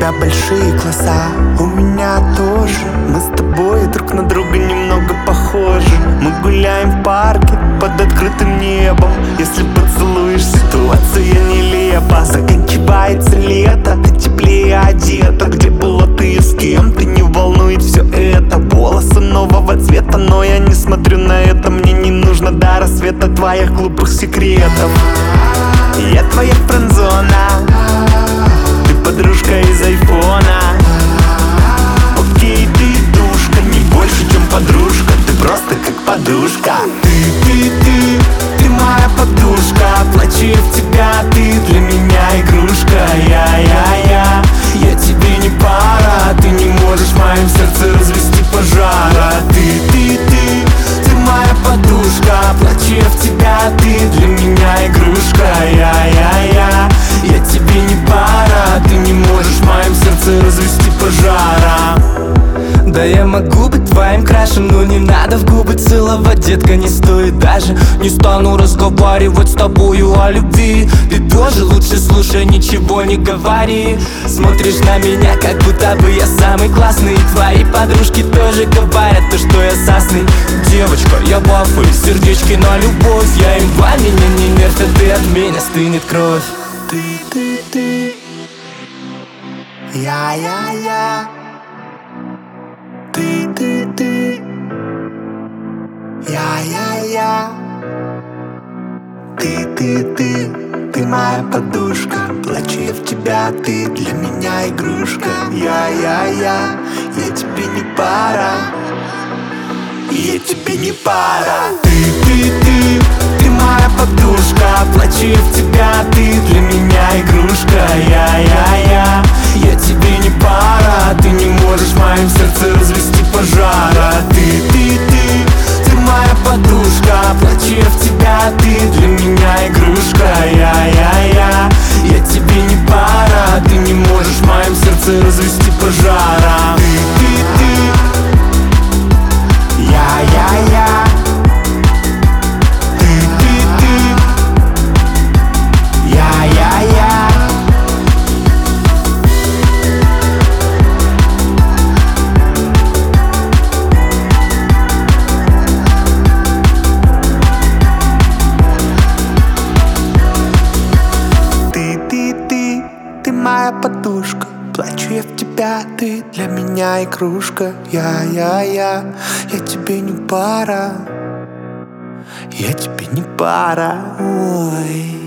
тебя большие глаза, у меня тоже. Мы с тобой друг на друга немного похожи. Мы гуляем в парке под открытым небом. Если поцелуешь, ситуация нелепа. Заканчивается лето, ты теплее одета. Где была ты и с кем, ты не волнует все это. Волосы нового цвета, но я не смотрю на это. Мне не нужно до рассвета твоих глупых секретов. Я твоя френдзона, ты подружка из айфона. Окей, ты душка, не больше, чем подружка. Ты просто как подушка. Ты моя подушка. Плачу в тебя, ты для меня игрушка. Я тебе не пара. Ты не можешь в моем сердце развести пожара. Ты моя подушка. Плачу в тебя, ты для меня игрушка. Я тебе не пара. Ты не можешь в моем сердце развести пожара. Да я могу быть твоим крашем, но не надо в губы целовать, детка, не стоит даже. Не стану разговаривать с тобою о любви. Ты тоже лучше слушай, ничего не говори. Смотришь на меня, как будто бы я самый классный. И твои подружки тоже говорят то, что я сасный. Девочка, я вафель, сердечки на любовь. Я им два, меня не нервь, а ты от меня стынет кровь. Ты Я Ты Я Ты моя подушка. Плачу в тебя, ты для меня игрушка. Я тебе не пара. Я тебе не пара. Ты моя подушка. Плачу в тебя, ты для меня игрушка. Я тебе не пара. Ты не можешь в моем сердце развести пожара. Ты моя подушка. Плачу в тебя, ты для меня игрушка. Я тебе не пара. Ты не можешь в моем сердце развести пожара. Я Ты моя подушка. Плачу я в тебя, ты для меня игрушка. Я тебе не пара. Я тебе не пара. Ой.